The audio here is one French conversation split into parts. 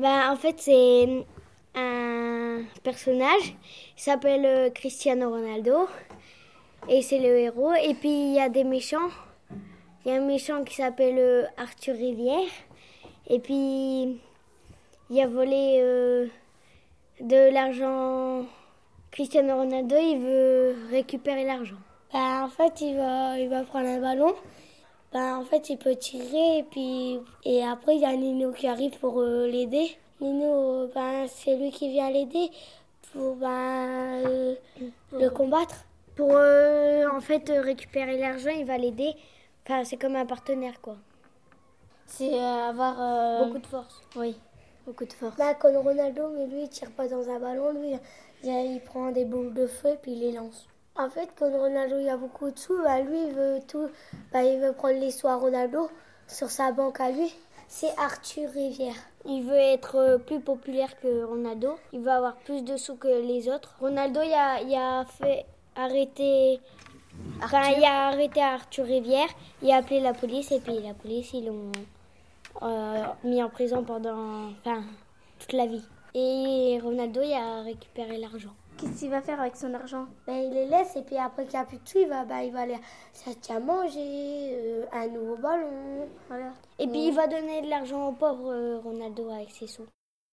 En fait, c'est un personnage. Il s'appelle Cristiano Ronaldo. Et c'est le héros. Et puis, il y a des méchants. Il y a un méchant qui s'appelle Arthur Rivière. Et puis, il a volé de l'argent. Cristiano Ronaldo, il veut récupérer l'argent. En fait, il va prendre un ballon. En fait, il peut tirer et après, il y a Nino qui arrive pour l'aider. Nino, c'est lui qui vient l'aider pour le combattre. Pour en fait récupérer l'argent, il va l'aider. C'est comme un partenaire, quoi. C'est avoir beaucoup de force. Oui, beaucoup de force. Comme Ronaldo, mais lui, il tire pas dans un ballon. Lui, il prend des boules de feu et puis il les lance. En fait, quand Ronaldo il a beaucoup de sous, lui, il veut tout. Il veut prendre les sous à Ronaldo sur sa banque à lui. C'est Arthur Rivière. Il veut être plus populaire que Ronaldo. Il veut avoir plus de sous que les autres. Ronaldo, il a fait arrêter. Il a arrêté Arthur Rivière. Il a appelé la police et puis la police, ils l'ont mis en prison pendant toute la vie. Et Ronaldo, il a récupéré l'argent. Qu'est-ce qu'il va faire avec son argent? Il les laisse et puis après qu'il n'y a plus de sous, il va aller s'acheter à manger, un nouveau ballon. Voilà. Et puis il va donner de l'argent aux pauvres, Ronaldo, avec ses sous.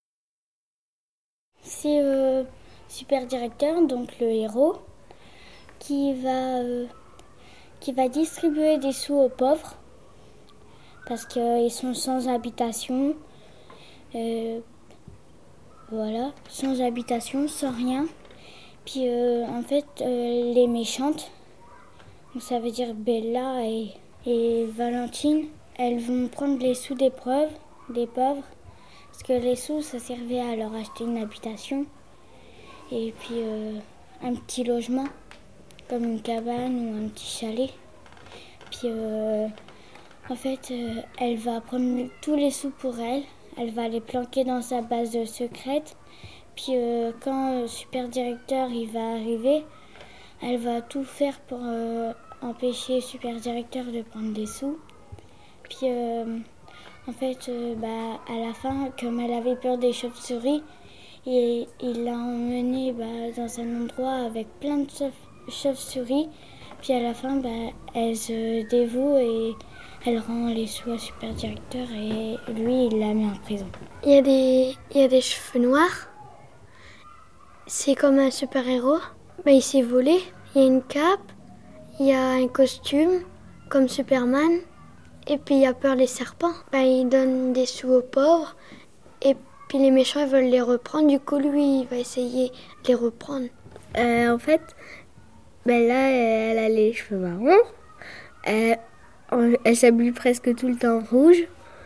C'est super directeur, donc le héros, qui va distribuer des sous aux pauvres parce qu'ils sont sans habitation. Voilà, sans habitation, sans rien. Puis en fait, les méchantes, donc ça veut dire Bella et Valentine, elles vont prendre les sous des pauvres, parce que les sous, ça servait à leur acheter une habitation et puis un petit logement, comme une cabane ou un petit chalet. Puis en fait, elle va prendre tous les sous pour elle, elle va les planquer dans sa base secrète. Puis quand le super directeur il va arriver, elle va tout faire pour empêcher le super directeur de prendre des sous. Puis en fait, à la fin, comme elle avait peur des chauves-souris, il l'a emmenée dans un endroit avec plein de chauves-souris. Puis à la fin, elle se dévoue et elle rend les sous au super directeur et lui, il la met en prison. Il y a des cheveux noirs. C'est comme un super-héros. Il s'est volé. Il y a une cape, il y a un costume, comme Superman. Et puis il a peur des serpents. Il donne des sous aux pauvres. Et puis les méchants, ils veulent les reprendre. Du coup, lui, il va essayer de les reprendre. En fait, là, elle a les cheveux marrons. Elle s'habille presque tout le temps rouge.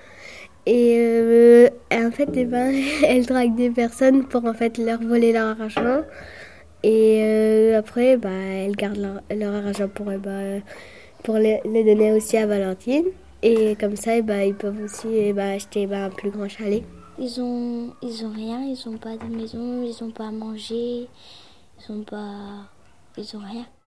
Et en fait, elle drague des personnes pour en fait leur voler leur argent. Et après, elle garde leur argent pour les donner aussi à Valentine. Et comme ça, ils peuvent aussi acheter un plus grand chalet. Ils ont rien, ils ont pas de maison, ils ont pas à manger, ils ont rien.